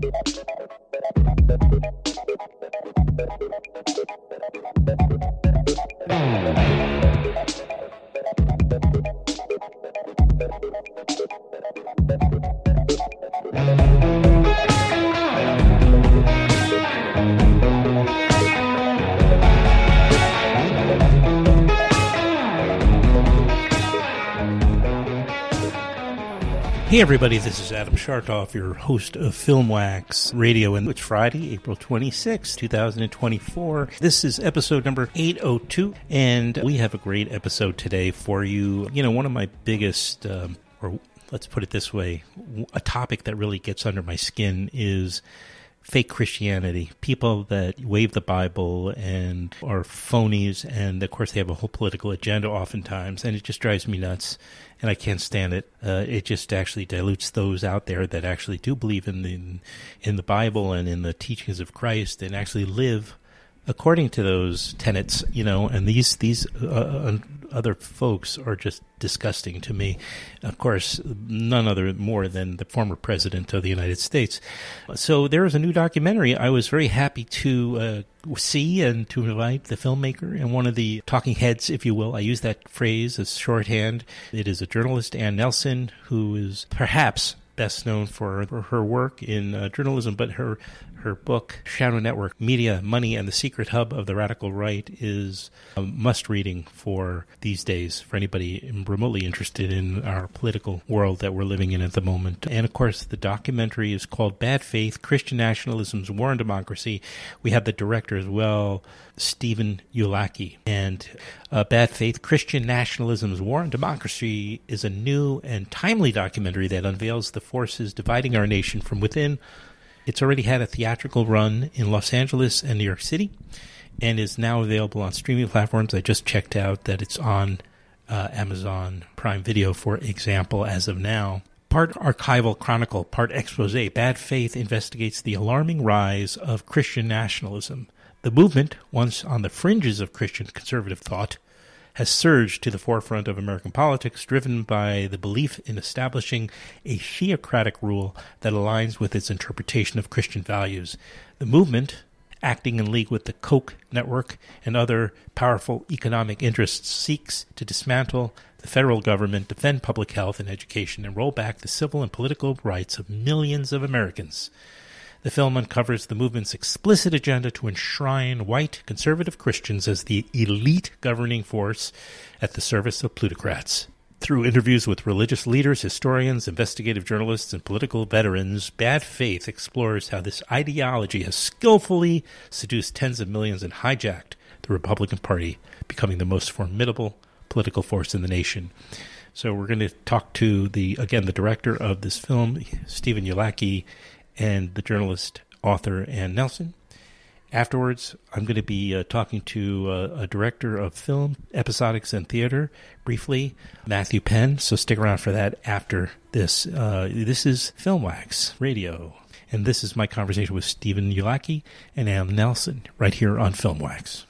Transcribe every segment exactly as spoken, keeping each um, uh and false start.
Hey everybody, this is Adam Shartoff, your host of FilmWax Radio, and it's Friday, April twenty-sixth, twenty twenty-four. This is episode number eight oh two, and we have a great episode today for you. You know, one of my biggest, um, or let's put it this way, a topic that really gets under my skin is fake Christianity, people that wave the Bible and are phonies, and of course they have a whole political agenda oftentimes, and it just drives me nuts, and I can't stand it. Uh, it just actually dilutes those out there that actually do believe in the, in the Bible and in the teachings of Christ and actually live according to those tenets, you know, and these these uh, other folks are just disgusting to me. Of course, none other more than the former president of the United States. So there is a new documentary I was very happy to uh, see and to invite the filmmaker and one of the talking heads, if you will. I use that phrase as shorthand. It is a journalist, Ann Nelson, who is perhaps best known for, for her work in uh, journalism, but her her book, Shadow Network, Media, Money, and the Secret Hub of the Radical Right is a must-reading for these days, for anybody remotely interested in our political world that we're living in at the moment. And, of course, the documentary is called Bad Faith, Christian Nationalism's War on Democracy. We have the director as well, Stephen Youlaki. And uh, Bad Faith, Christian Nationalism's War on Democracy is a new and timely documentary that unveils the forces dividing our nation from within. It's already had a theatrical run in Los Angeles and New York City and is now available on streaming platforms. I just checked out that it's on uh, Amazon Prime Video, for example, as of now. Part archival chronicle, part expose, Bad Faith investigates the alarming rise of Christian nationalism. The movement, once on the fringes of Christian conservative thought, has surged to the forefront of American politics, driven by the belief in establishing a theocratic rule that aligns with its interpretation of Christian values. The movement, acting in league with the Koch network and other powerful economic interests, seeks to dismantle the federal government, defend public health and education, and roll back the civil and political rights of millions of Americans. The film uncovers the movement's explicit agenda to enshrine white conservative Christians as the elite governing force at the service of plutocrats. Through interviews with religious leaders, historians, investigative journalists, and political veterans, Bad Faith explores how this ideology has skillfully seduced tens of millions and hijacked the Republican Party, becoming the most formidable political force in the nation. So we're going to talk to, the again, the director of this film, Stephen Youlaki, and the journalist, author, Ann Nelson. Afterwards, I'm going to be uh, talking to uh, a director of film, episodics, and theater, briefly, Matthew Penn. So stick around for that after this. Uh, this is FilmWax Radio, and this is my conversation with Stephen Youlaki and Ann Nelson right here on FilmWax.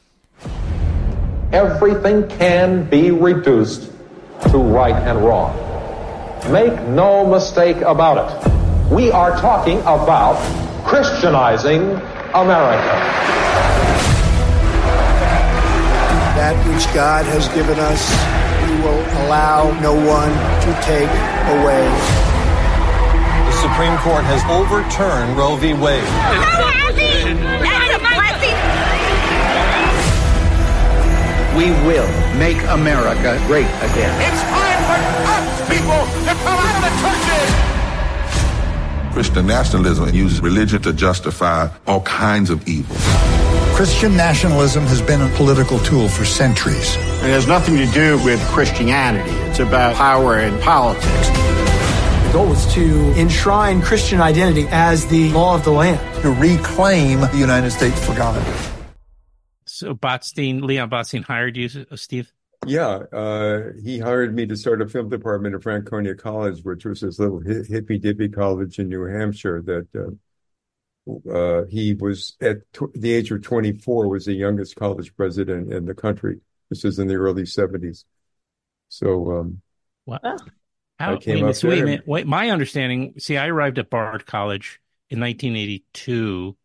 Everything can be reduced to right and wrong. Make no mistake about it. We are talking about Christianizing America. That which God has given us, He will allow no one to take away. The Supreme Court has overturned Roe v. Wade. Blessing! That's a blessing! We will make America great again. It's time for us, people, to come out of the churches! Christian nationalism uses religion to justify all kinds of evil. Christian nationalism has been a political tool for centuries. It has nothing to do with Christianity. It's about power and politics. The goal was to enshrine Christian identity as the law of the land. To reclaim the United States for God. So Botstein, Leon Botstein hired you, Steve? Yeah, uh, he hired me to start a film department at Franconia College, which was this little hippy-dippy college in New Hampshire that uh, uh, he was, at tw- the age of twenty-four, was the youngest college president in the country. This is in the early seventies. So, um, wow. How, I came wait, up so wait a there. minute. Wait, my understanding, see, I arrived at Bard College in nineteen eighty-two,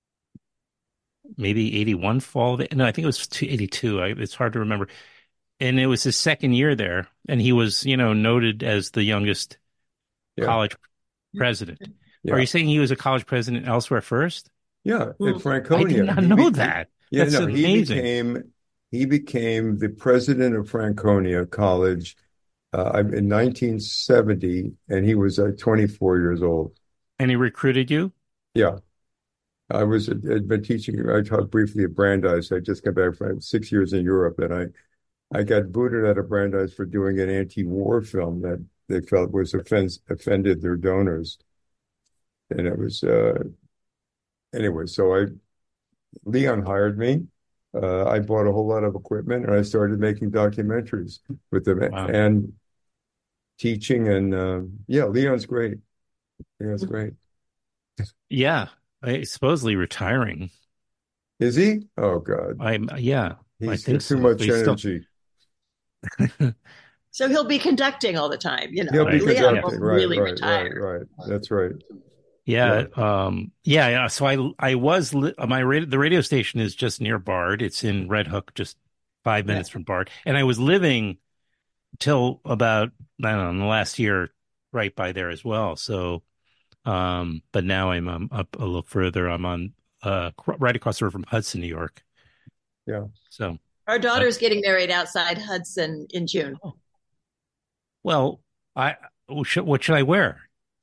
maybe eighty-one fall. Of, no, I think it was eighty-two. I, it's hard to remember. And it was his second year there, and he was, you know, noted as the youngest yeah. college president. Yeah. Are you saying he was a college president elsewhere first? Yeah, in Franconia. I did not he know became, that. Yeah, That's no, amazing. he became he became the president of Franconia College uh, in nineteen seventy, and he was uh, twenty-four years old. And he recruited you? Yeah. I was had been teaching. I taught briefly at Brandeis. I just got back from six years in Europe, and I I got booted out of Brandeis for doing an anti-war film that they felt was offense, offended their donors. And it was, uh, anyway, so I, Leon hired me. Uh, I bought a whole lot of equipment and I started making documentaries with them wow. and teaching. And uh, yeah, Leon's great. Leon's great. Yeah. I, supposedly retiring. Is he? Oh, God. I'm, yeah. He's I think too so. much energy. Still... So he'll be conducting all the time, you know. He'll be Leon conducting, will right, really right, retire. right, right. That's right. Yeah, yeah. Um, yeah, yeah. So I, I was li- my radio, the radio station is just near Bard. It's in Red Hook, just five minutes yeah. from Bard. And I was living till about I don't know, in the last year, right by there as well. So, um, but now I'm um, up a little further. I'm on uh right across the river from Hudson, New York. Yeah. So our daughter's uh, getting married outside Hudson in June. Well, I what should, what should I wear?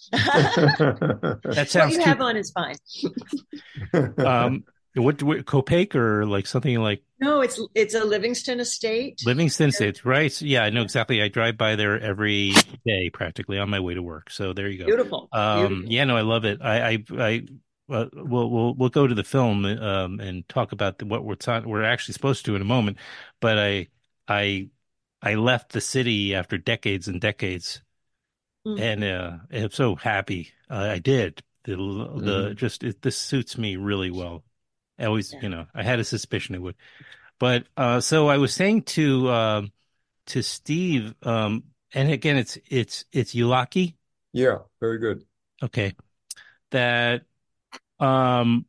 That sounds what you too... have on is fine. um, what, what Copac or like something like? No, it's it's a Livingston estate. Livingston Estate, right? So, yeah, I know exactly. I drive by there every day, practically on my way to work. So there you go. Beautiful. Um, Beautiful. Yeah, no, I love it. I, I, I uh, we'll we'll we'll go to the film um, and talk about the, what we're ta- we're actually supposed to in a moment. But I I I left the city after decades and decades. Mm. And uh, I'm so happy uh, I did. The the mm-hmm. just it, this suits me really well. I always, yeah. you know, I had a suspicion it would. But uh, so I was saying to um, to Steve, um, and again, it's it's it's Yulaki. Yeah, very good. Okay, that um,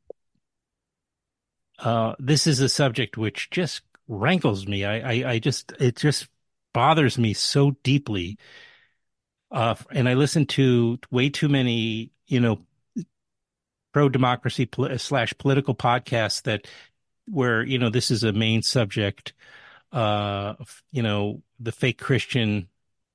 uh, this is a subject which just rankles me. I, I I just it just bothers me so deeply. Uh, and I listen to way too many, you know, pro-democracy pol- slash political podcasts that where, you know, this is a main subject, uh, you know, the fake Christian.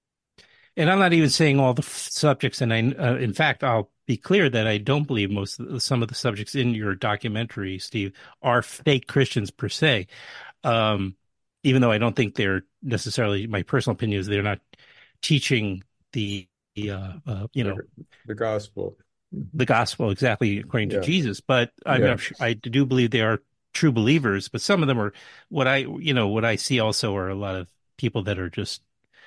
And I'm not even saying all the f- subjects. And I, uh, in fact, I'll be clear that I don't believe most of the, some of the subjects in your documentary, Steve, are fake Christians per se. Um, even though I don't think they're necessarily, my personal opinion is they're not teaching the uh, uh you know the gospel the gospel exactly according to yeah. Jesus, but I'm yeah. not sure, I do believe they are true believers, but some of them are what I you know what I see also are a lot of people that are just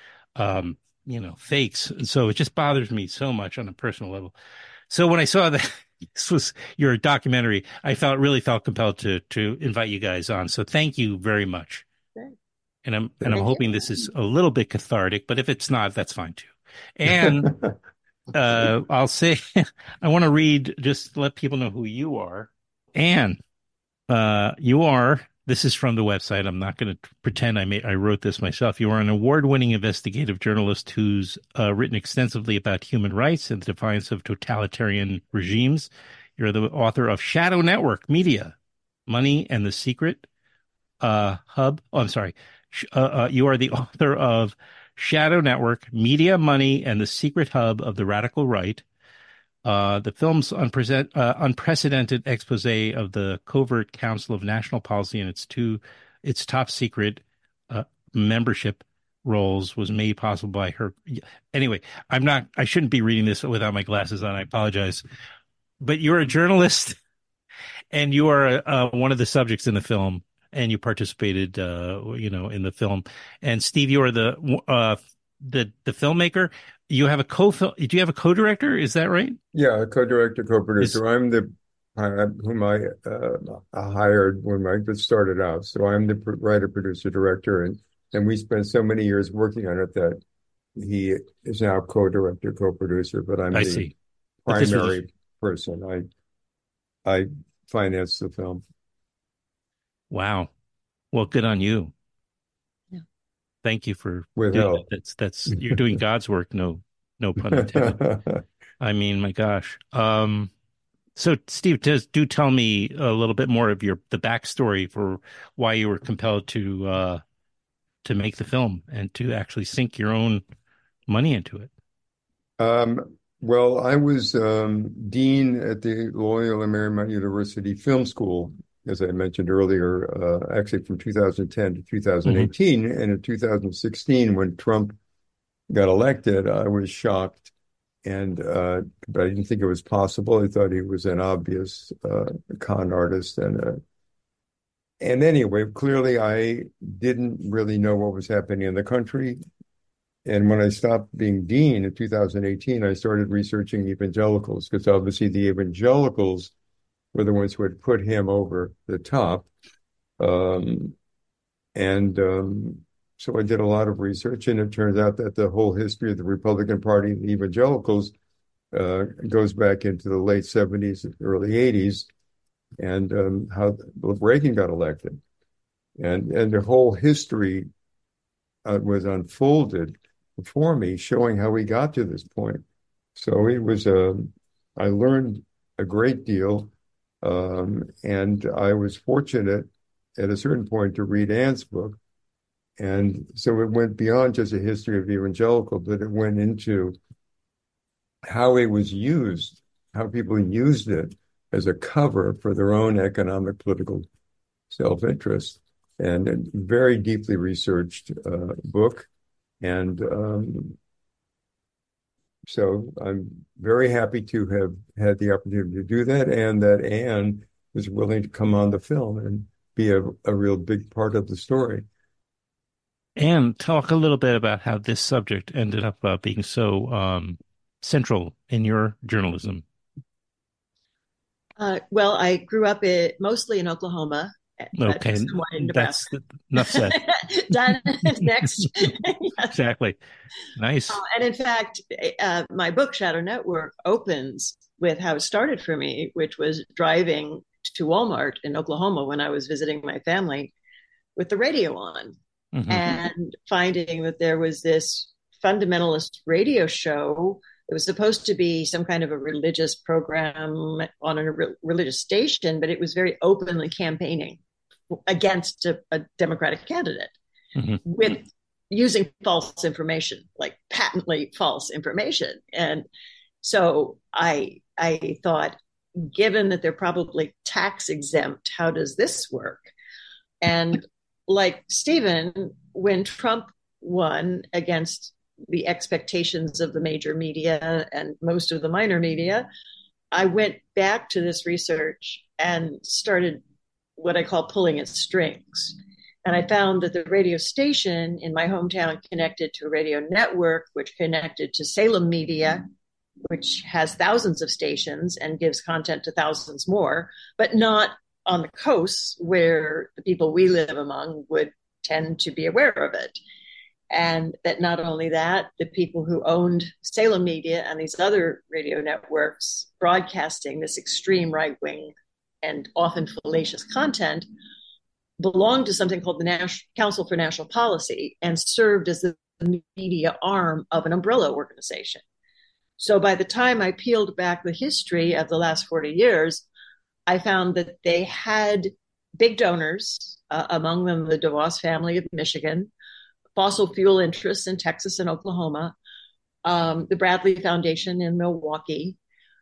um you know fakes, and so it just bothers me so much on a personal level. So when I saw that this was your documentary, I felt really felt compelled to to invite you guys on, so thank you very much. Great. and I'm and I'm hoping this is a little bit cathartic, but if it's not, that's fine too. And uh, I'll say, I want to read, just let people know who you are. Anne, uh, you are, this is from the website. I'm not going to pretend I made, I wrote this myself. You are an award-winning investigative journalist who's uh, written extensively about human rights and the defiance of totalitarian regimes. You're the author of Shadow Network, Media, Money, and the Secret uh, Hub. Oh, I'm sorry. Uh, uh, you are the author of Shadow Network, Media, Money, and the Secret Hub of the Radical Right. Uh, the film's unpresent, uh, unprecedented expose of the covert Council of National Policy and its two, its top secret uh, membership roles was made possible by her. Anyway, I'm not. I shouldn't be reading this without my glasses on. I apologize. But you're a journalist, and you are uh, one of the subjects in the film. And you participated, uh, you know, in the film. And Steve, you are the uh, the the filmmaker. You have a co. Do you have a co-director? Is that right? Yeah, a co-director, co-producer. Is... I'm the uh, whom I uh, hired when I started out. So I'm the writer, producer, director, and and we spent so many years working on it that he is now co-director, co-producer. But I'm I the see. primary person. I I financed the film. Wow. Well, good on you. Yeah. Thank you for With doing help. that. That's that's you're doing God's work. No, no pun intended. I mean, my gosh. Um, so Steve, does do tell me a little bit more of your the backstory for why you were compelled to uh, to make the film and to actually sink your own money into it. Um, well, I was um, dean at the Loyola Marymount University Film School, as I mentioned earlier, uh, actually from two thousand ten to two thousand eighteen. Mm-hmm. And in two thousand sixteen, when Trump got elected, I was shocked. And uh, but I didn't think it was possible. I thought he was an obvious uh, con artist. And uh, and anyway, clearly I didn't really know what was happening in the country. And when I stopped being dean in two thousand eighteen, I started researching evangelicals, because obviously the evangelicals were the ones who had put him over the top. Um, and um, so I did a lot of research, and it turns out that the whole history of the Republican Party and the evangelicals uh, goes back into the late seventies, early eighties, and um, how Reagan got elected. And, and the whole history uh, was unfolded before me, showing how we got to this point. So it was, uh, I learned a great deal. Um, and I was fortunate at a certain point to read Ann's book. And so it went beyond just a history of evangelical, but it went into how it was used, how people used it as a cover for their own economic, political self-interest. And a very deeply researched uh, book. And um, so I'm very happy to have had the opportunity to do that, and that Ann was willing to come on the film and be a, a real big part of the story. And talk a little bit about how this subject ended up uh, being so um, central in your journalism. Uh, well, I grew up it, mostly in Oklahoma. Okay, that's enough said. Done. Next. Yes. Exactly. Nice. Uh, and in fact, uh, my book, Shadow Network, opens with how it started for me, which was driving to Walmart in Oklahoma when I was visiting my family with the radio on, mm-hmm. and finding that there was this fundamentalist radio show. It was supposed to be some kind of a religious program on a re- religious station, but it was very openly campaigning against a, a Democratic candidate, mm-hmm. with using false information, like patently false information. And so I I thought, given that they're probably tax exempt, how does this work? And like Stephen, when Trump won against the expectations of the major media and most of the minor media, I went back to this research and started what I call pulling at strings. And I found that the radio station in my hometown connected to a radio network, which connected to Salem Media, which has thousands of stations and gives content to thousands more, but not on the coast where the people we live among would tend to be aware of it. And that not only that, the people who owned Salem Media and these other radio networks broadcasting this extreme right-wing and often fallacious content belonged to something called the National Council for National Policy and served as the media arm of an umbrella organization. So by the time I peeled back the history of the last forty years, I found that they had big donors, uh, among them the DeVos family of Michigan, fossil fuel interests in Texas and Oklahoma, um, the Bradley Foundation in Milwaukee,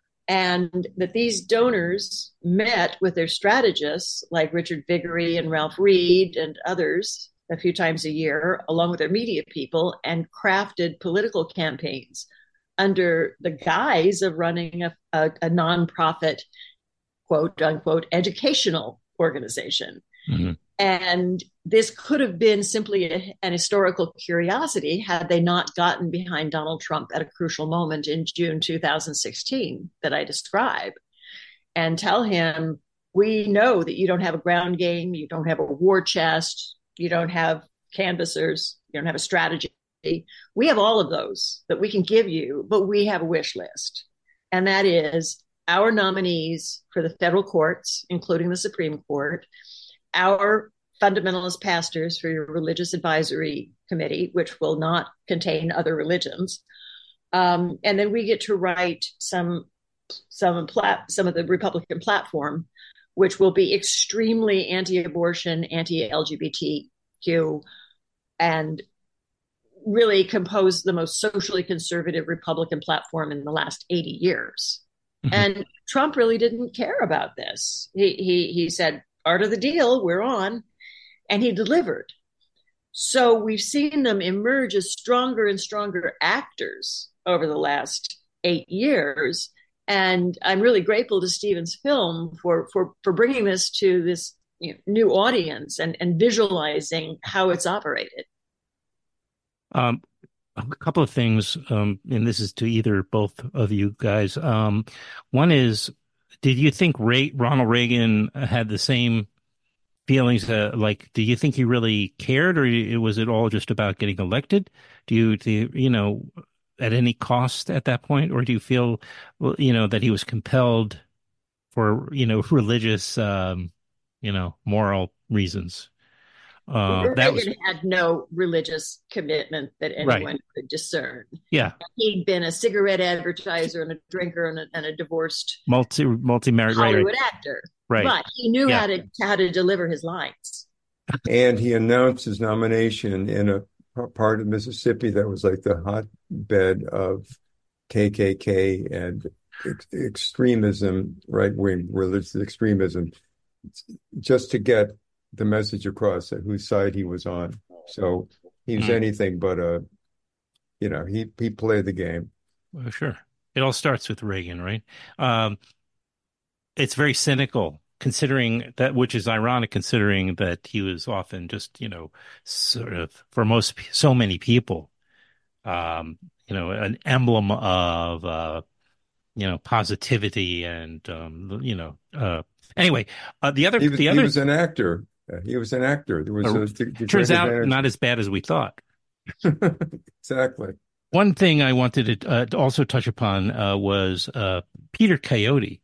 and that these donors met with their strategists like Richard Viguerie and Ralph Reed and others a few times a year, along with their media people, and crafted political campaigns under the guise of running a, a, a nonprofit, quote unquote, educational organization. Mm-hmm. And this could have been simply a, an historical curiosity had they not gotten behind Donald Trump at a crucial moment in June two thousand sixteen that I describe, and tell him, we know that you don't have a ground game, you don't have a war chest, you don't have canvassers, you don't have a strategy. We have all of those that we can give you, but we have a wish list. And that is our nominees for the federal courts, including the Supreme Court, our fundamentalist pastors for your religious advisory committee, which will not contain other religions. Um, and then we get to write some some plat- some of the Republican platform, which will be extremely anti-abortion, anti-L G B T Q, and really compose the most socially conservative Republican platform in the last eighty years. Mm-hmm. And Trump really didn't care about this. He he he said, part of the deal, we're on, and he delivered. So we've seen them emerge as stronger and stronger actors over the last eight years. And I'm really grateful to Stephen's film for for for bringing this to this, you know, new audience and, and visualizing how it's operated. Um, a couple of things, um, and this is to either both of you guys. Um, one is, did you think Ray, Ronald Reagan had the same feelings? Uh, like, do you think he really cared, or was it all just about getting elected? Do you, do you, you know, at any cost at that point, or do you feel, you know, that he was compelled for, you know, religious, um, you know, moral reasons? Uh, that Reagan was, had no religious commitment that anyone right. could discern. Yeah, he'd been a cigarette advertiser and a drinker and a, and a divorced multi multi married Hollywood right. actor. Right, but he knew yeah. how to how to deliver his lines. And he announced his nomination in a part of Mississippi that was like the hotbed of K K K and ex- extremism, right wing religious extremism, just to get the message across at whose side he was on. So he was mm. anything but a, you know, he, he played the game. Well, sure. It all starts with Reagan, right? Um, it's very cynical considering that, which is ironic considering that he was often just, you know, sort of, for most, so many people, um, you know, an emblem of, uh, you know, positivity and, um, you know, uh, anyway, uh, the other, he was, the other, he was an actor. He was an actor. There was a, to, to turns out advantage. Not as bad as we thought. Exactly. One thing I wanted to, uh, to also touch upon uh, was uh, Peter Coyote.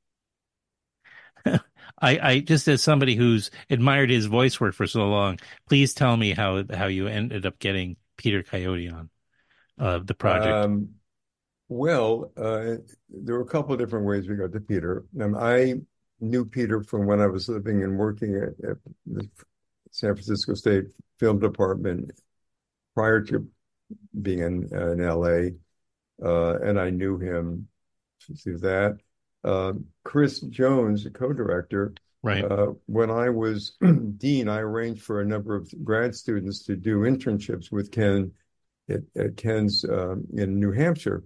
I, I just, as somebody who's admired his voice work for so long, please tell me how how you ended up getting Peter Coyote on uh, the project. Um, well, uh, there were a couple of different ways we got to Peter. Um, I knew Peter from when I was living and working at, at the San Francisco State Film Department prior to being in, uh, in L A, uh, and I knew him through that. Uh, Chris Jones, a co-director, right. Uh, when I was dean, I arranged for a number of grad students to do internships with Ken at, at Ken's um, in New Hampshire.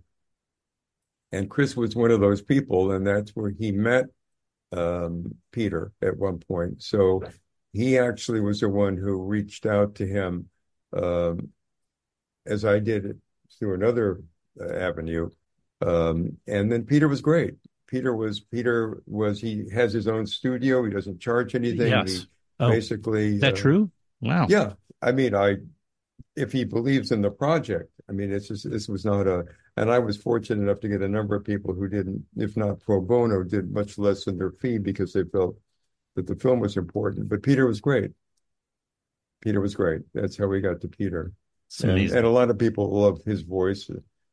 And Chris was one of those people, and that's where he met um, Peter at one point. So he actually was the one who reached out to him, um, as I did through another uh, avenue. Um, and then Peter was great. Peter was, Peter was, he has his own studio. He doesn't charge anything. Yes. He oh, basically. Is that uh, true? Wow. Yeah. I mean, I, if he believes in the project, I mean, it's just, this was not a, and I was fortunate enough to get a number of people who didn't, if not pro bono, did much less than their fee because they felt that the film was important. But Peter was great. Peter was great. That's how we got to Peter. And, and a lot of people love his voice.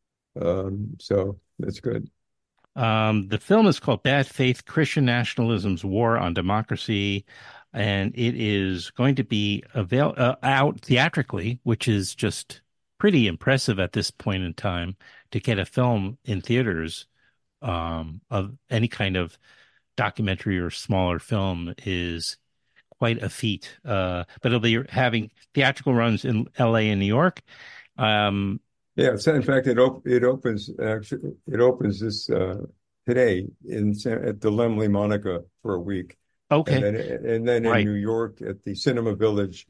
Um, so that's good. Um, the film is called Bad Faith, Christian Nationalism's War on Democracy, and it is going to be avail- uh, out theatrically, which is just pretty impressive at this point in time to get a film in theaters um, of any kind of documentary or smaller film is quite a feat. Uh, but it'll be having theatrical runs in L A and New York. Um, Yeah, so in fact, it op- it opens actually it opens this uh, today in at the Lemley Monica for a week. Okay, and then, and then in right. New York at the Cinema Village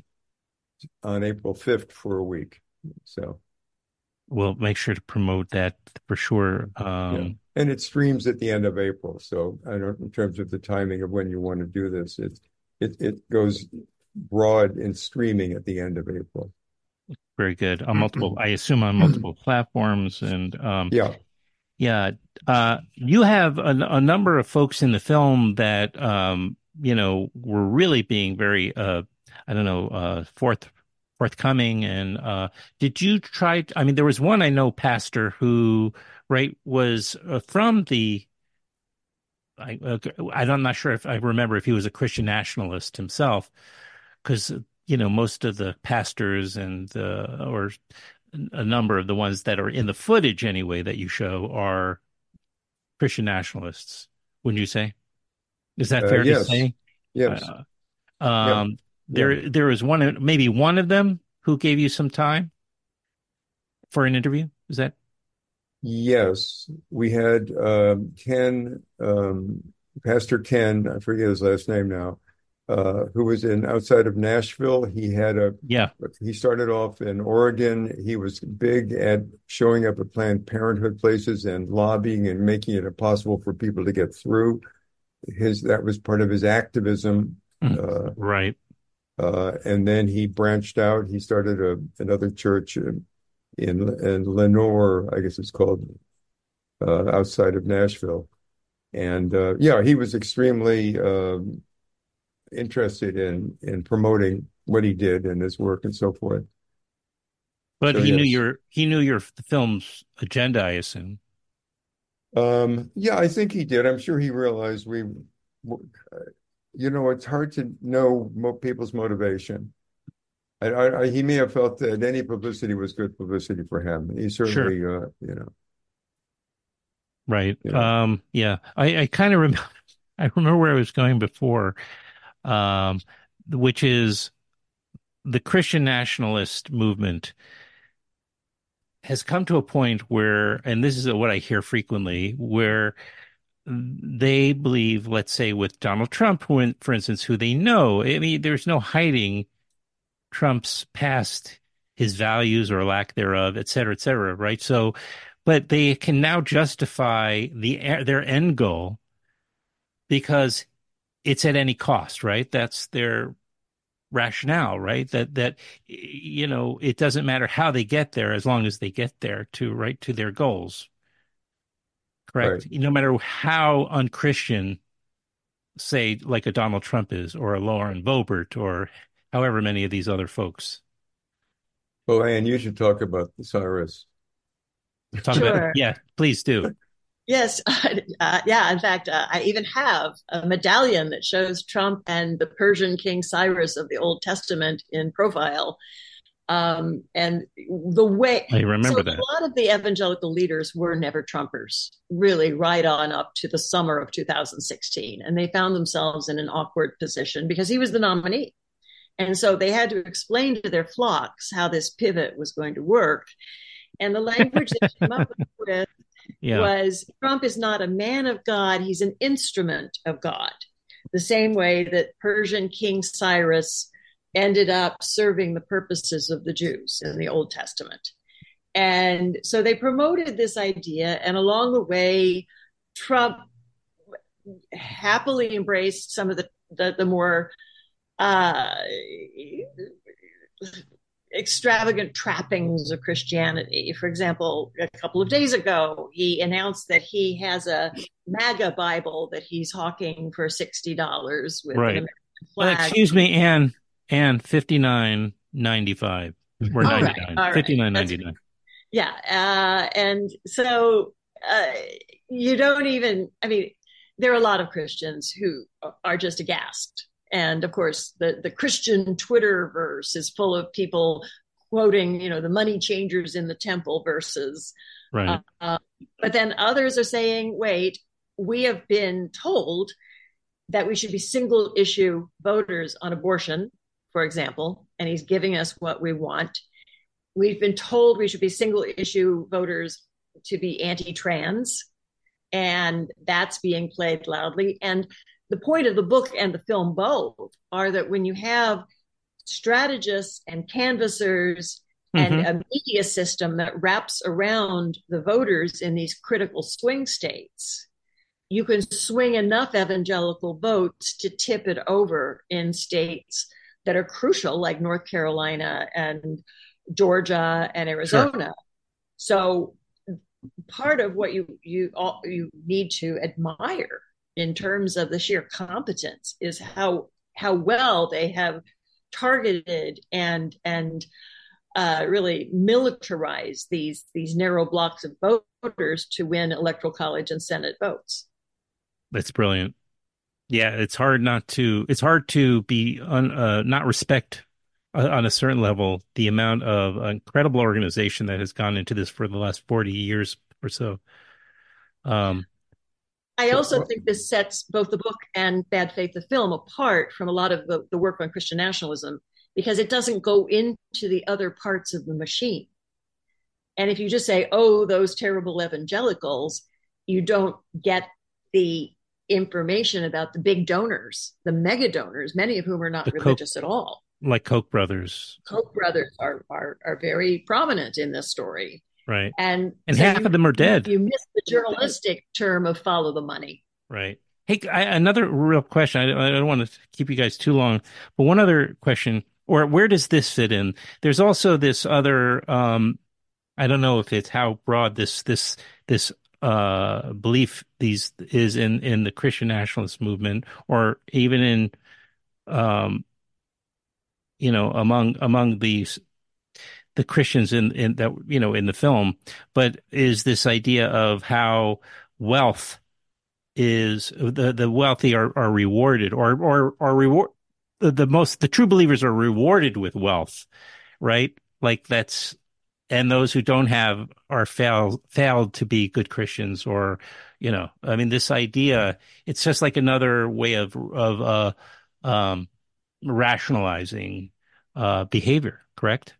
on April fifth for a week. So we'll make sure to promote that for sure. Um, yeah. And it streams at the end of April. So I don't, in terms of the timing of when you want to do this, it it it goes broad in streaming at the end of April. Very good. On multiple, I assume on multiple platforms, and um, yeah, Yeah. Uh, you have a, a number of folks in the film that, um, you know, were really being very, uh, I don't know, uh, forth, forthcoming. And uh, did you try? I mean, there was one I know, pastor, who, right, was uh, from the, I, uh, I'm not sure if I remember if he was a Christian nationalist himself, because, you know, most of the pastors and, uh, or a number of the ones that are in the footage anyway that you show are Christian nationalists, wouldn't you say? Is that Uh, fair to yes. say? Yes. Uh, um, Yep. there, Yeah. there was one, maybe one of them who gave you some time for an interview. Is that? Yes. We had um, Ken, um, Pastor Ken, I forget his last name now, uh, who was in outside of Nashville. He had a, Yeah. he started off in Oregon. He was big at showing up at Planned Parenthood places and lobbying and making it impossible for people to get through. His, that was part of his activism. Mm, uh, right. Uh, and then he branched out. He started a, another church in, in, in Lenoir, I guess it's called, uh, outside of Nashville. And uh, yeah, he was extremely um, interested in in promoting what he did and his work and so forth. But So, he knew yes. your he knew your the film's agenda, I assume. Um, yeah, I think he did. I'm sure he realized we, you know, it's hard to know mo people's motivation. I, I, I, he may have felt that any publicity was good publicity for him. He certainly, Sure. uh, you know, Right. you know. Um, yeah. I, I kind of remember I remember where I was going before, um, which is the Christian nationalist movement has come to a point where, and this is what I hear frequently, where they believe, let's say with Donald Trump, who, for instance, who they know, I mean, there's no hiding Trump's past, his values or lack thereof, et cetera, et cetera, right? So, but they can now justify the their end goal because it's at any cost, right? That's their rationale, right? That that you know, it doesn't matter how they get there as long as they get there to right to their goals. Correct? Right. No matter how unchristian, say, like a Donald Trump is, or a Lauren Boebert, or however many of these other folks. Well, Anne, you should talk about Cyrus. Talk Sure. about, yeah, please do. Yes. Uh, yeah. In fact, uh, I even have a medallion that shows Trump and the Persian King Cyrus of the Old Testament in profile. Um, and the way I remember so that. a lot of the evangelical leaders were never Trumpers, really, right on up to the summer of two thousand sixteen. And they found themselves in an awkward position because he was the nominee. And so they had to explain to their flocks how this pivot was going to work. And the language they came up with Yeah. was Trump is not a man of God, he's an instrument of God. The same way that Persian King Cyrus ended up serving the purposes of the Jews in the Old Testament. And so they promoted this idea, and along the way, Trump happily embraced some of the, the, the more uh, extravagant trappings of Christianity. For example, a couple of days ago, he announced that he has a MAGA Bible that he's hawking for sixty dollars with Right. an American flag. Well, excuse me, Anne, Anne, fifty-nine ninety-five. Or All right, ninety-nine. all right. fifty-nine ninety-nine. Yeah. Uh, and so uh, you don't even, I mean, there are a lot of Christians who are just aghast. And of course, the, the Christian Twitterverse is full of people quoting, you know, the money changers in the temple verses. Right. Uh, but then others are saying, wait, we have been told that we should be single issue voters on abortion, for example, and he's giving us what we want. We've been told we should be single issue voters to be anti-trans, and that's being played loudly. And the point of the book and the film both are that when you have strategists and canvassers mm-hmm. and a media system that wraps around the voters in these critical swing states, you can swing enough evangelical votes to tip it over in states that are crucial, like North Carolina and Georgia and Arizona. Sure. So part of what you you all you need to admire in terms of the sheer competence is how how well they have targeted and and uh, really militarized these these narrow blocks of voters to win electoral college and Senate votes. That's brilliant. Yeah, it's hard not to. It's hard to be un, uh, not respect uh, on a certain level the amount of incredible organization that has gone into this for the last forty years or so. Um, I also think this sets both the book and Bad Faith, the film, apart from a lot of the, the work on Christian nationalism, because it doesn't go into the other parts of the machine. And if you just say, oh, those terrible evangelicals, you don't get the information about the big donors, the mega donors, many of whom are not the religious Koch, at all. Like Koch brothers. Koch brothers are, are, are very prominent in this story. Right. And, and so half you, of them are dead. You miss the journalistic term of follow the money. Right. Hey, I, another real question. I, I don't want to keep you guys too long, but one other question, or where does this fit in? There's also this other, um, I don't know if it's how broad this, this, this, uh, belief these is in, in the Christian nationalist movement, or even in, um, you know, among, among these, the Christians in, in that, you know, in the film, but is this idea of how wealth is the, the wealthy are, are rewarded or, or, or reward the, the most, the true believers are rewarded with wealth, right? Like that's, and those who don't have are failed, failed to be good Christians or, you know, I mean, this idea, it's just like another way of, of, uh, um, rationalizing, uh, behavior, correct?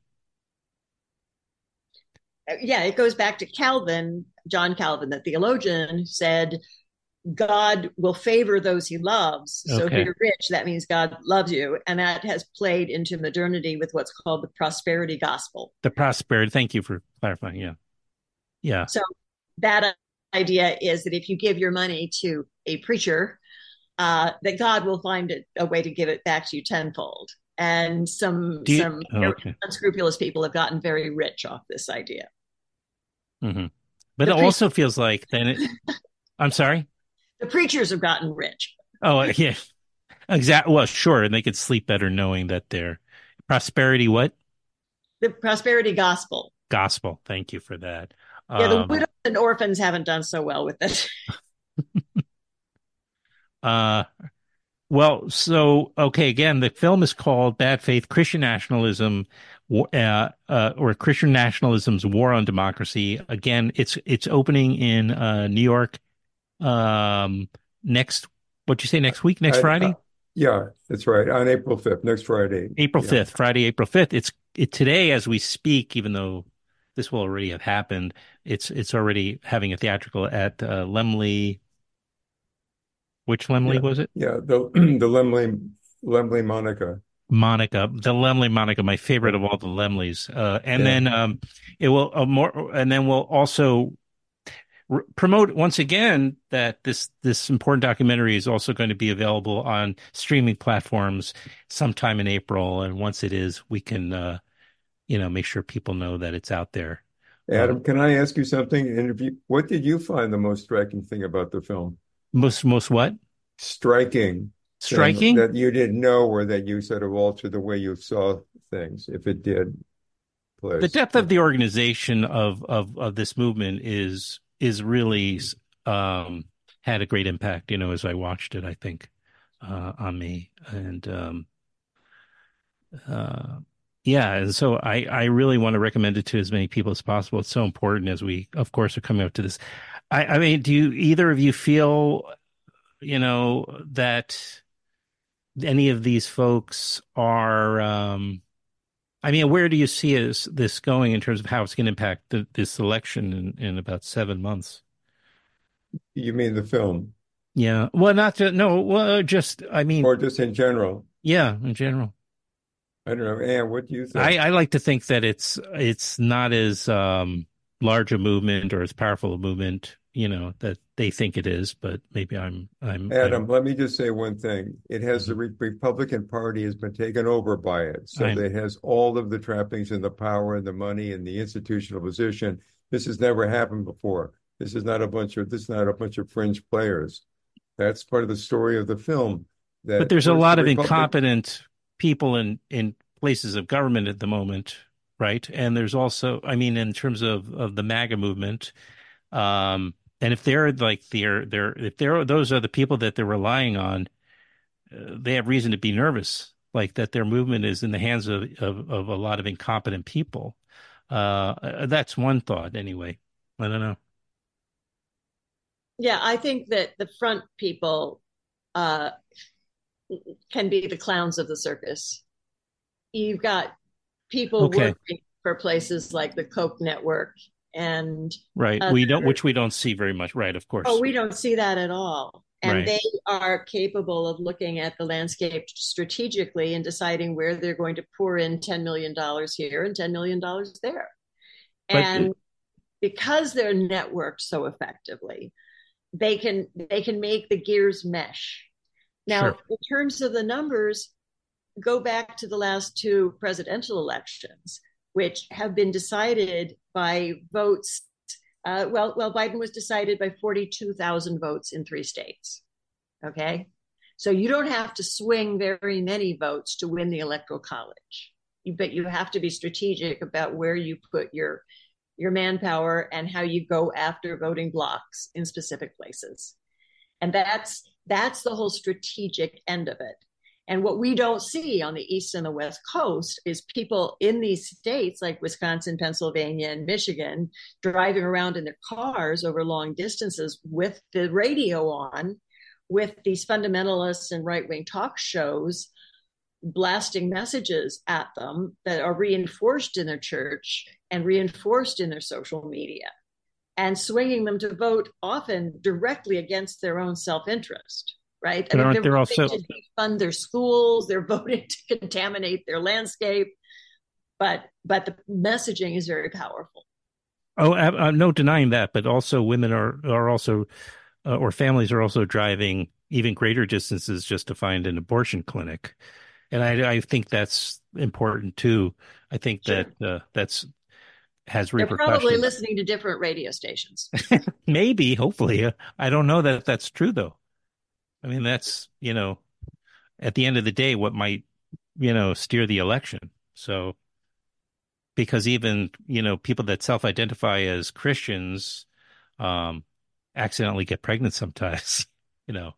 Yeah, it goes back to Calvin, John Calvin, the theologian, who said, God will favor those he loves. So okay. if you're rich, that means God loves you. And that has played into modernity with what's called the prosperity gospel. The prosperity. Thank you for clarifying. Yeah. Yeah. So that idea is that if you give your money to a preacher, uh, that God will find it, a way to give it back to you tenfold. And some, you, some oh, okay. unscrupulous people have gotten very rich off this idea. Mm-hmm. But the it pre- also feels like then it, I'm sorry? The preachers have gotten rich. Oh, yeah. Exactly. Well, sure. And they could sleep better knowing that their prosperity, what? The prosperity gospel. Gospel. Thank you for that. Yeah, the um, widows and orphans haven't done so well with it. uh, well, so, okay, again, the film is called Bad Faith, Christian Nationalism, uh, uh, or Christian Nationalism's War on Democracy. Again, it's it's opening in uh, New York um, next, what'd you say, next week, next I, Friday? Uh, yeah, that's right. On April fifth, next Friday. April yeah. fifth, Friday, April fifth. It's it, today as we speak, even though this will already have happened, it's it's already having a theatrical at uh, Laemmle. Which Laemmle yeah. was it? Yeah, the the Laemmle Laemmle Monica. Monica, the Laemmle Monica, my favorite of all the Laemmles. Uh, and yeah. then um, it will uh, more, and then we'll also r- promote once again that this this important documentary is also going to be available on streaming platforms sometime in April. And once it is, we can, uh, you know, make sure people know that it's out there. Adam, um, can I ask you something? And if you, what did you find the most striking thing about the film? Most most what? Striking. Striking? That you didn't know, or that you sort of altered the way you saw things, if it did. Please. The depth of the organization of, of, of this movement is is really um, had a great impact, you know, as I watched it, I think, uh, on me. And um, uh, yeah, and so I, I really want to recommend it to as many people as possible. It's so important as we, of course, are coming up to this. I, I mean, do you either of you feel, you know, that any of these folks are, um, I mean, where do you see is this going in terms of how it's going to impact the, this election in, in about seven months? You mean the film? Yeah. Well, not to, no, well, just, I mean. Or just in general? Yeah, in general. I don't know. Ann, what do you think? I, I like to think that it's, it's not as um, large a movement or as powerful a movement, you know, that they think it is, but maybe I'm, I'm. Adam, I'm, let me just say one thing. It has mm-hmm. the Re- Republican Party has been taken over by it. So I'm, it has all of the trappings and the power and the money and the institutional position. This has never happened before. This is not a bunch of this is not a bunch of fringe players. That's part of the story of the film. That but there's a lot of Republic, incompetent people in, in places of government at the moment, right? And there's also, I mean, in terms of, of the MAGA movement, um, and if they're like they're they're if they're those are the people that they're relying on, uh, they have reason to be nervous, like that their movement is in the hands of of, of a lot of incompetent people. Uh, that's one thought, anyway. I don't know. Yeah, I think that the front people uh, can be the clowns of the circus. You've got people okay. working for places like the Koch network and right. Uh, we don't, which we don't see very much. Right. Of course. Oh, we don't see that at all. And right. they are capable of looking at the landscape strategically and deciding where they're going to pour in ten million dollars here and ten million dollars there. But and it, because they're networked so effectively, they can they can make the gears mesh. Now, sure. in terms of the numbers, go back to the last two presidential elections, which have been decided by votes. Uh, well, well, Biden was decided by forty-two thousand votes in three states. Okay, so you don't have to swing very many votes to win the Electoral College, you, but you have to be strategic about where you put your your manpower and how you go after voting blocks in specific places. And that's that's the whole strategic end of it. And what we don't see on the East and the West Coast is people in these states like Wisconsin, Pennsylvania, and Michigan driving around in their cars over long distances with the radio on, with these fundamentalists and right-wing talk shows blasting messages at them that are reinforced in their church and reinforced in their social media, and swinging them to vote often directly against their own self-interest, right? But I mean, aren't they're there voting also to defund their schools, they're voting to contaminate their landscape, but but the messaging is very powerful. Oh, uh, no denying that, but also women are are also uh, or families are also driving even greater distances just to find an abortion clinic. And I, I think that's important too. I think Sure. that uh, that's has They're repercussions. probably listening to different radio stations. Maybe, hopefully. I don't know that that's true, though. I mean, that's, you know, at the end of the day, what might, you know, steer the election. So, because even, you know, people that self-identify as Christians um, accidentally get pregnant sometimes, you know.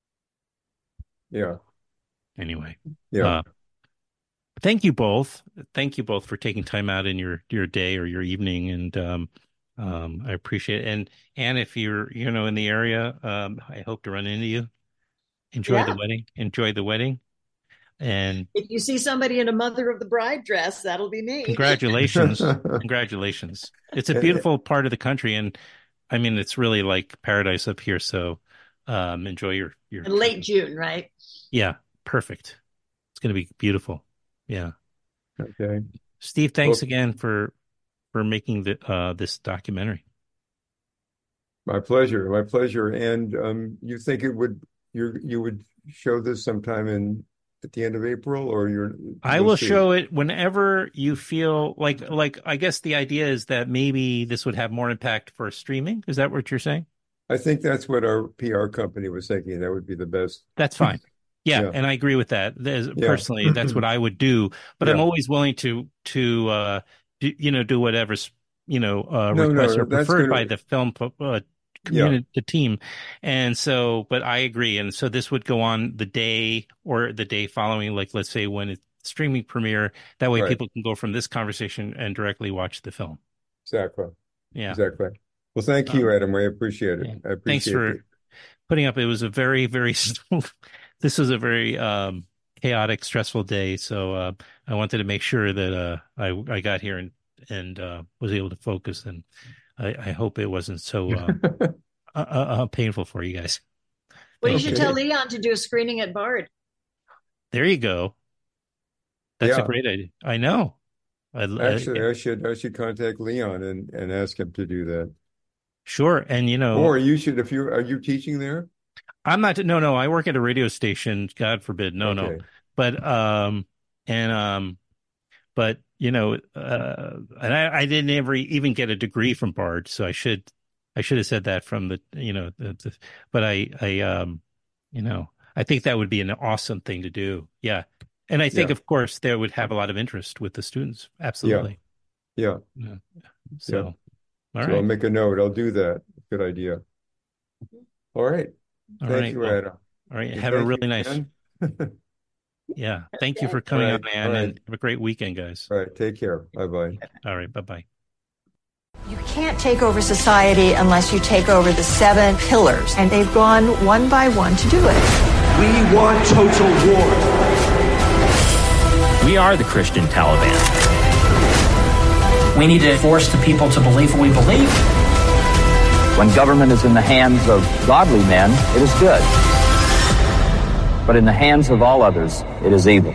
Yeah. Anyway. Yeah. Uh, thank you both. Thank you both for taking time out in your, your day or your evening. And um, um, I appreciate it. And, and if you're, you know, in the area, um, I hope to run into you. Enjoy Yeah. the wedding. Enjoy the wedding. And If you see somebody in a mother of the bride dress, that'll be me. congratulations. Congratulations. It's a beautiful part of the country. And I mean, it's really like paradise up here. So um, enjoy your, your In late June, right? Yeah. Perfect. It's going to be beautiful. Yeah. Okay. Steve, thanks Well, again for, for making the, uh, this documentary. My pleasure. My pleasure. And um, you think it would, you you would show this sometime in, at the end of April, or you're? I you'll will see? show it whenever you feel like, like, I guess the idea is that maybe this would have more impact for streaming. Is that what you're saying? I think that's what our P R company was thinking. That would be the best. That's fine. Yeah, Yeah. and I agree with that. There's, Yeah. personally, that's what I would do. But I'm Yeah. always willing to to uh, do, you know, do whatever's, you know, uh, No, no, requests or that's preferred gonna- by the film uh, community, the team. And so, but I agree. And so this would go on the day or the day following, like let's say when it's streaming premiere. That way, Right. people can go from this conversation and directly watch the film. Exactly. Yeah. Exactly. Well, thank you, Adam. I appreciate it. Yeah. I appreciate Thanks for it. putting up. It was a very, very, this was a very um, chaotic, stressful day. So uh, I wanted to make sure that uh, I I got here and and uh, was able to focus. And I, I hope it wasn't so uh, uh, uh, painful for you guys. Well, you should Okay. tell Leon to do a screening at Bard. There you go. That's Yeah. a great idea. I know. I, Actually, I, I should I should contact Leon and, and ask him to do that. sure. And you know, Or you should, if you are you teaching there? I'm not. No, no. I work at a radio station. God forbid. No, no. Okay. But um, and um, but you know, uh, and I, I didn't ever even get a degree from Bard, so I should I should have said that from the you know, the, the, but I I um you know I think that would be an awesome thing to do. Yeah, and I think Yeah. of course there would have a lot of interest with the students. Absolutely. Yeah. Yeah. So, Yeah. all So right, I'll make a note. I'll do that. Good idea. All right. all Thank right, you, well, Adam. all right. And Have a thank really you, nice. Ann. Yeah, thank you for All coming right. on, Ann, All right. and have a great weekend, guys. All right. Take care. Bye-bye. All right, bye bye. You can't take over society unless you take over the seven pillars, and they've gone one by one to do it. We want total war. We are the Christian Taliban. We need to force the people to believe what we believe. When government is in the hands of godly men, it is good. But in the hands of all others, it is evil.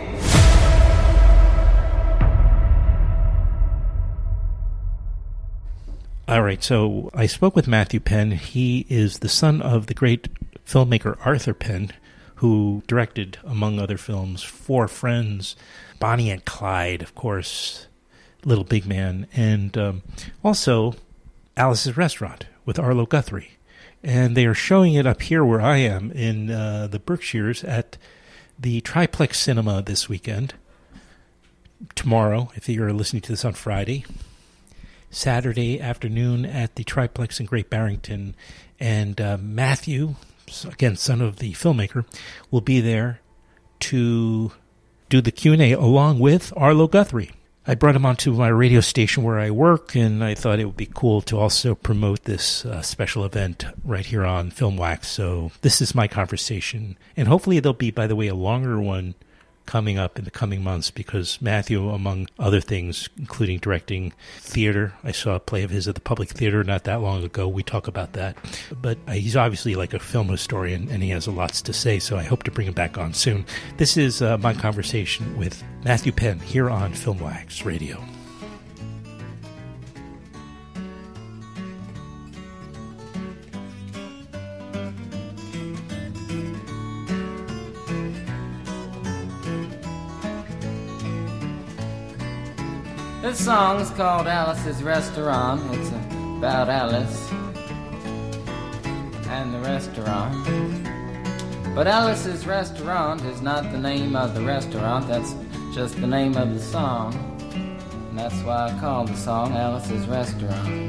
All right, so I spoke with Matthew Penn. He is the son of the great filmmaker Arthur Penn, who directed, among other films, Four Friends, Bonnie and Clyde, of course, Little Big Man, and um, also Alice's Restaurant with Arlo Guthrie. And they are showing it up here where I am in uh, the Berkshires at the Triplex Cinema this weekend. Tomorrow, if you're listening to this on Friday. Saturday afternoon at the Triplex in Great Barrington. And uh, Matthew, again, son of the filmmaker, will be there to do the Q and A along with Arlo Guthrie. I brought him onto my radio station where I work, and I thought it would be cool to also promote this uh, special event right here on Film Wax. So this is my conversation, and hopefully there'll be, by the way, a longer one coming up in the coming months, because Matthew, among other things, including directing theater, I saw a play of his at the Public Theater not that long ago. We talk about that. But uh, he's obviously like a film historian, and he has a lot to say, so I hope to bring him back on soon. This is uh, my conversation with Matthew Penn here on Film Wax Radio. This song is called Alice's Restaurant. It's about Alice and the restaurant. But Alice's Restaurant is not the name of the restaurant. That's just the name of the song. And that's why I call the song Alice's Restaurant.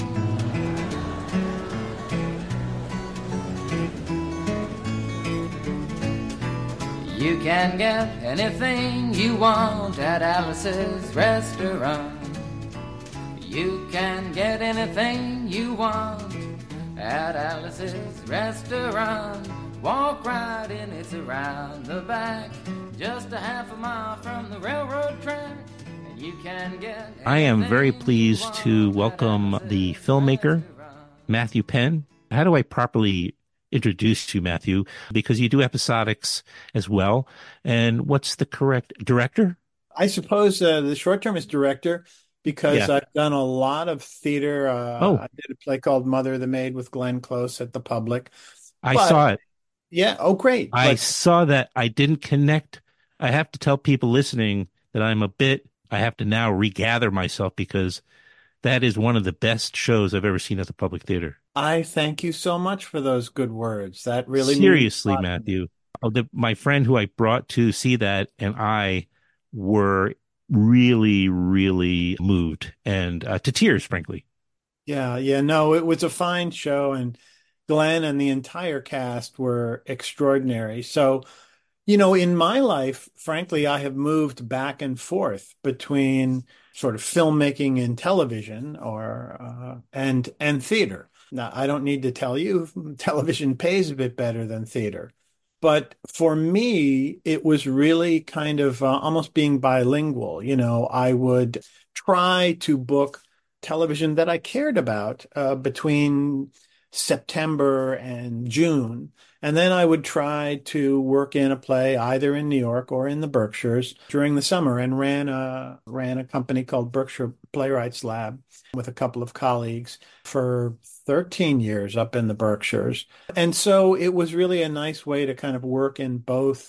You can get anything you want at Alice's Restaurant. You can get anything you want at Alice's Restaurant. Walk right in, it's around the back, just a half a mile from the railroad track. And you can get I am very pleased to welcome the filmmaker, Matthew Penn. How do I properly introduce you, Matthew? Because you do episodics as well. And what's the correct director? I suppose uh, the short term is director, because Yeah. I've done a lot of theater. Uh, Oh. I did a play called Mother the Maid with Glenn Close at the Public. I But- saw it. Yeah. Oh, great. I But- saw that. I didn't connect. I have to tell people listening that I'm a bit, I have to now regather myself, because that is one of the best shows I've ever seen at the Public Theater. I thank you so much for those good words. That really means Seriously, a lot. Matthew. Oh, the, my friend who I brought to see that and I were really, really moved, and uh, to tears, frankly. Yeah, yeah, no, it was a fine show, and Glenn and the entire cast were extraordinary. So, you know, in my life, frankly, I have moved back and forth between sort of filmmaking and television, or uh, and and theater. Now, I don't need to tell you, television pays a bit better than theater. But for me, it was really kind of uh, almost being bilingual. You know, I would try to book television that I cared about uh, between September and June. And then I would try to work in a play either in New York or in the Berkshires during the summer, and ran a ran a company called Berkshire Playwrights Lab with a couple of colleagues for thirteen years up in the Berkshires. And so it was really a nice way to kind of work in both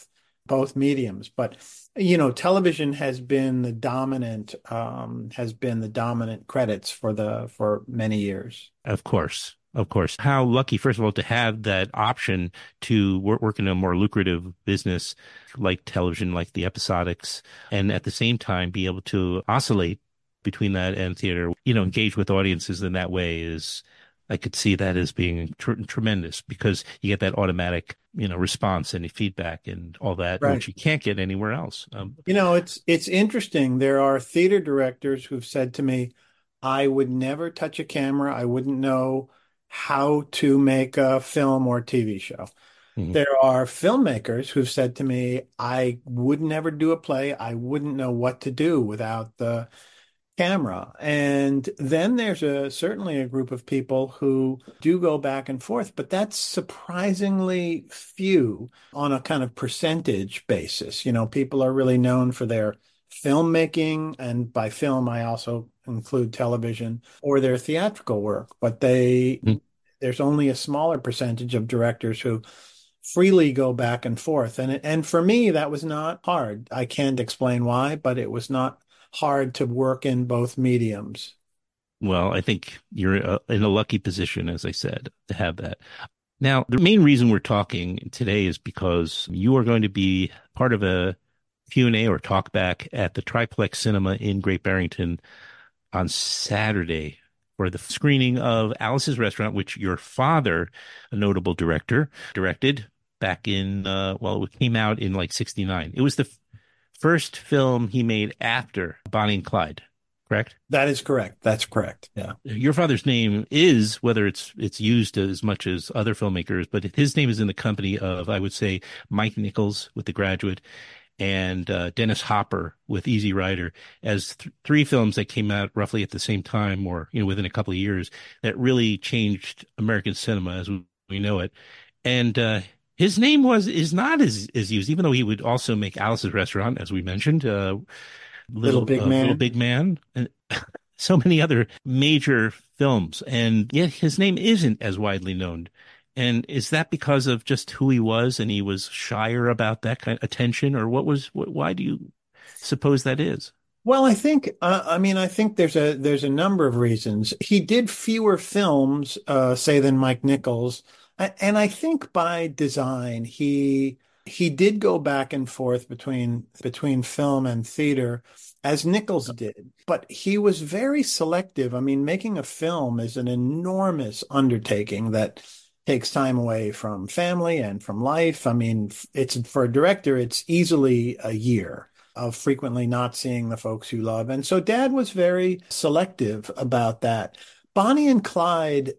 both mediums. But, you know, television has been the dominant, um, has been the dominant credits for the, for many years. Of course. Of course. How lucky, first of all, to have that option to work, work in a more lucrative business like television, like the episodics, and at the same time be able to oscillate between that and theater, you know, engage with audiences in that way is, I could see that as being tr- tremendous because you get that automatic, you know, response and feedback and all that, right, which you can't get anywhere else. Um, you know, it's, it's interesting. There are theater directors who've said to me, I would never touch a camera. I wouldn't know how to make a film or T V show. Mm-hmm. There are filmmakers who've said to me, I would never do a play. I wouldn't know what to do without the camera. And then there's a certainly a group of people who do go back and forth, but that's surprisingly few on a kind of percentage basis. You know, people are really known for their filmmaking, and by film I also include television, or their theatrical work, but they mm. there's only a smaller percentage of directors who freely go back and forth. And and for me, that was not hard. I can't explain why, but it was not hard to work in both mediums. Well, I think you're uh, in a lucky position, as I said, to have that. Now, the main reason we're talking today is because you are going to be part of a Q and A or talk back at the Triplex Cinema in Great Barrington on Saturday for the screening of Alice's Restaurant, which your father, a notable director, directed back in, uh, well, it came out in like sixty-nine. It was the f- first film he made after Bonnie and Clyde, correct? That is correct. That's correct. Yeah. Your father's name is, whether it's it's used as much as other filmmakers, but his name is in the company of, I would say, Mike Nichols with The Graduate and uh, Dennis Hopper with Easy Rider as th- three films that came out roughly at the same time, or, you know, within a couple of years, that really changed American cinema as we, we know it. And uh, his name was is not as, as used, even though he would also make Alice's Restaurant, as we mentioned, uh, Little, Little Big uh, Man, Little Big Man, and so many other major films. And yet his name isn't as widely known. And is that because of just who he was and he was shyer about that kind of attention, or what was, what, why do you suppose that is? Well, I think, uh, I mean, I think there's a, there's a number of reasons. He did fewer films, uh, say, than Mike Nichols. And I think by design, he, he did go back and forth between, between film and theater as Nichols did, but he was very selective. I mean, making a film is an enormous undertaking that takes time away from family and from life. I mean, it's for a director, it's easily a year of frequently not seeing the folks you love. And so Dad was very selective about that. Bonnie and Clyde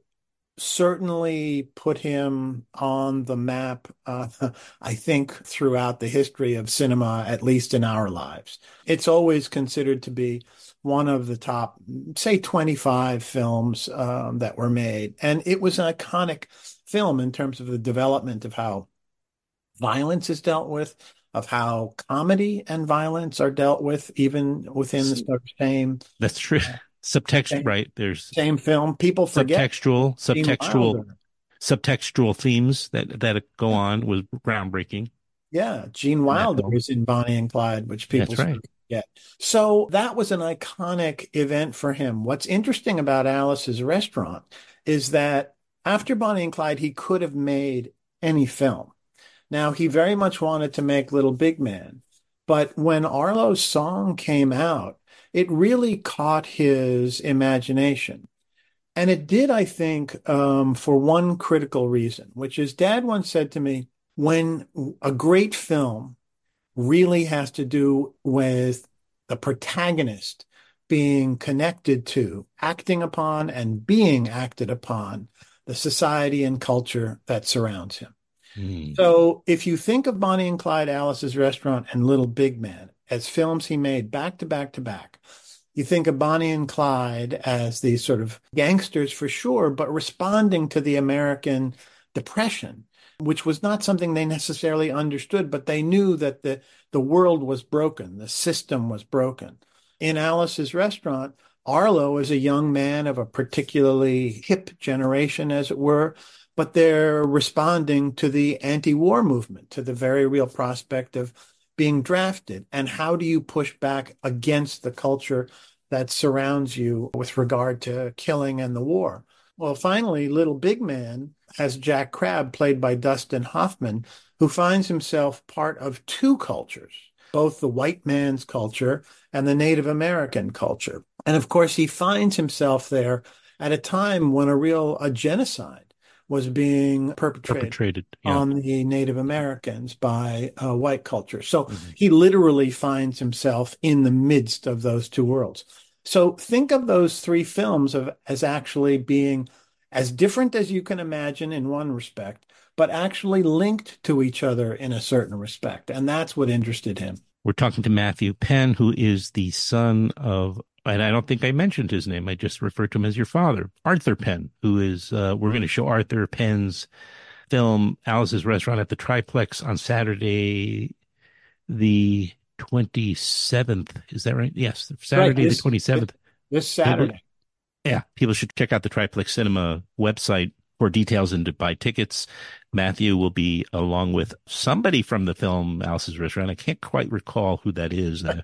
certainly put him on the map, uh, I think, throughout the history of cinema, at least in our lives. It's always considered to be one of the top, say, twenty-five films um, that were made. And it was an iconic film in terms of the development of how violence is dealt with, of how comedy and violence are dealt with, even within the same. That's true. Subtext, same, right? There's same film. People forget subtextual, subtextual, subtextual themes that that go on was groundbreaking. Yeah, Gene Wilder was in Bonnie and Clyde, which people That's right. forget. So that was an iconic event for him. What's interesting about Alice's Restaurant is that after Bonnie and Clyde, he could have made any film. Now, he very much wanted to make Little Big Man, but when Arlo's song came out, it really caught his imagination. And it did, I think, um, for one critical reason, which is Dad once said to me, when a great film really has to do with the protagonist being connected to, acting upon, and being acted upon the society and culture that surrounds him. Mm. So if you think of Bonnie and Clyde, Alice's Restaurant, and Little Big Man as films he made back to back to back, you think of Bonnie and Clyde as these sort of gangsters for sure, but responding to the American Depression, which was not something they necessarily understood, but they knew that the, the world was broken, the system was broken. In Alice's Restaurant, Arlo is a young man of a particularly hip generation, as it were, but they're responding to the anti-war movement, to the very real prospect of being drafted. And how do you push back against the culture that surrounds you with regard to killing and the war? Well, finally, Little Big Man has Jack Crabb, played by Dustin Hoffman, who finds himself part of two cultures, both the white man's culture and the Native American culture. And of course, he finds himself there at a time when a real a genocide was being perpetrated, perpetrated yeah. on the Native Americans by uh, white culture. So mm-hmm. he literally finds himself in the midst of those two worlds. So think of those three films of, as actually being as different as you can imagine in one respect, but actually linked to each other in a certain respect. And that's what interested him. We're talking to Matthew Penn, who is the son of, and I don't think I mentioned his name, I just referred to him as your father, Arthur Penn, who is, uh, we're going to show Arthur Penn's film, Alice's Restaurant, at the Triplex on Saturday, the twenty-seventh. Is that right? Yes, Saturday right, this, the twenty-seventh. This Saturday. People, yeah, people should check out the Triplex Cinema website for details and to buy tickets. Matthew will be along with somebody from the film Alice's Restaurant. I can't quite recall who that is. Uh,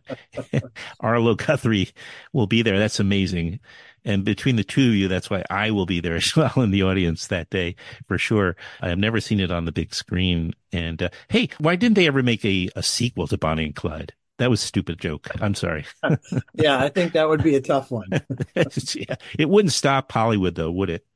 Arlo Guthrie will be there. That's amazing. And between the two of you, that's why I will be there as well in the audience that day for sure. I have never seen it on the big screen. And uh, hey, why didn't they ever make a, a sequel to Bonnie and Clyde? That was a stupid joke. I'm sorry. Yeah, I think that would be a tough one. Yeah, it wouldn't stop Hollywood, though, would it?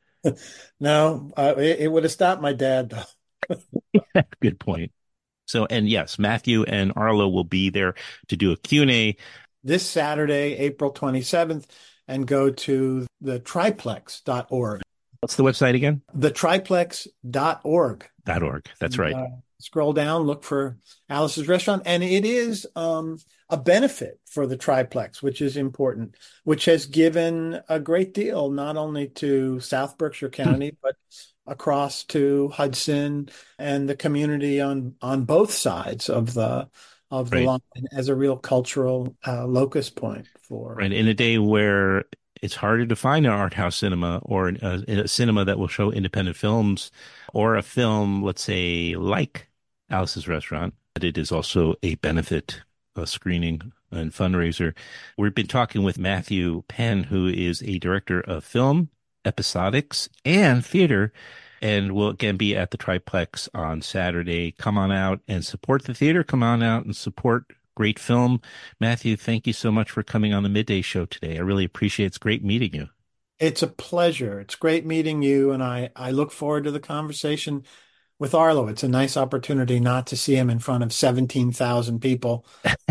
No, uh, it, it would have stopped my dad, though. Good point. So, and yes, Matthew and Arlo will be there to do a Q and A this Saturday, April twenty-seventh, and go to the triplex dot org. What's the website again? the triplex dot org. Dot org. That's right. Uh, scroll down, look for Alice's Restaurant, and it is um, a benefit for the Triplex, which is important, which has given a great deal not only to South Berkshire County, but across to Hudson and the community on on both sides of the of the right. line as a real cultural uh, locus point for right in a day where it's harder to find an art house cinema or a, a cinema that will show independent films or a film, let's say, like Alice's Restaurant. But it is also a benefit a screening and fundraiser. We've been talking with Matthew Penn, who is a director of film, episodics, and theater, and will again be at the Triplex on Saturday. Come on out and support the theater. Come on out and support great film. Matthew, thank you so much for coming on the Midday Show today. I really appreciate it. It's great meeting you. It's a pleasure. It's great meeting you, and I, I look forward to the conversation with Arlo. It's a nice opportunity not to see him in front of seventeen thousand people.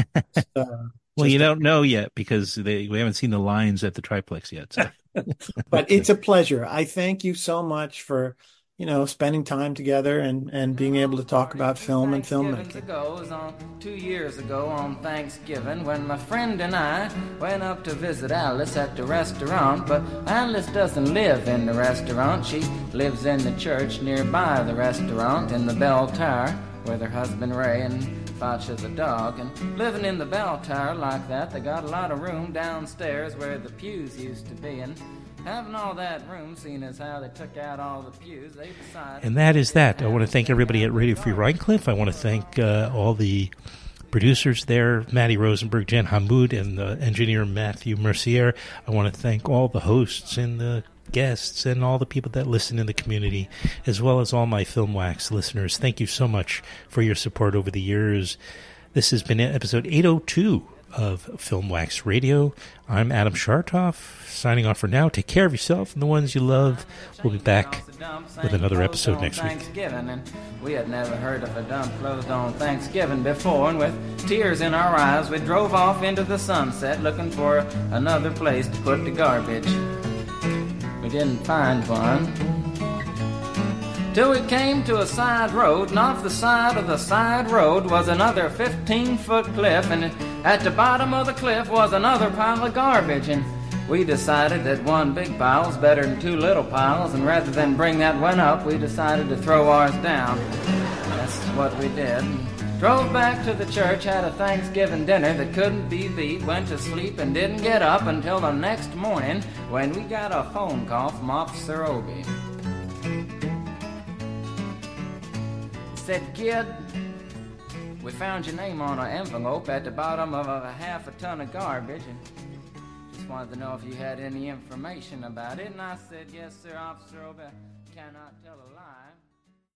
uh, well, you don't know yet because they, we haven't seen the lines at the Triplex yet. So. But it's a pleasure. I thank you so much for, you know, spending time together and, and being able to talk about film and filmmaking. Ago, it was on two years ago on Thanksgiving when my friend and I went up to visit Alice at the restaurant, but Alice doesn't live in the restaurant. She lives in the church nearby the restaurant in the Bell Tower with her husband Ray and Facha the dog. And living in the Bell Tower like that, they got a lot of room downstairs where the pews used to be, and having all that room, seeing as how they took out all the pews, they decided... And that is that. I want to thank everybody at Radio Free Rhinecliff. I want to thank uh, all the producers there, Maddie Rosenberg, Jen Hammoud, and the engineer Matthew Mercier. I want to thank all the hosts and the guests and all the people that listen in the community, as well as all my Film Wax listeners. Thank you so much for your support over the years. This has been episode eight oh two of Film Wax Radio. I'm Adam Shartoff, signing off for now. Take care of yourself and the ones you love. We'll be back with another episode next week. And we had never heard of a dump closed on Thanksgiving before, and with tears in our eyes, we drove off into the sunset looking for another place to put the garbage. We didn't find one till we came to a side road, and off the side of the side road was another fifteen-foot cliff, and at the bottom of the cliff was another pile of garbage, and we decided that one big pile was better than two little piles, and rather than bring that one up, we decided to throw ours down. That's what we did. Drove back to the church, had a Thanksgiving dinner that couldn't be beat, went to sleep and didn't get up until the next morning when we got a phone call from Officer Obie. said, "Kid, we found your name on an envelope at the bottom of a half a ton of garbage, and just wanted to know if you had any information about it." And I said, "Yes, sir, Officer Ober, cannot tell a lie."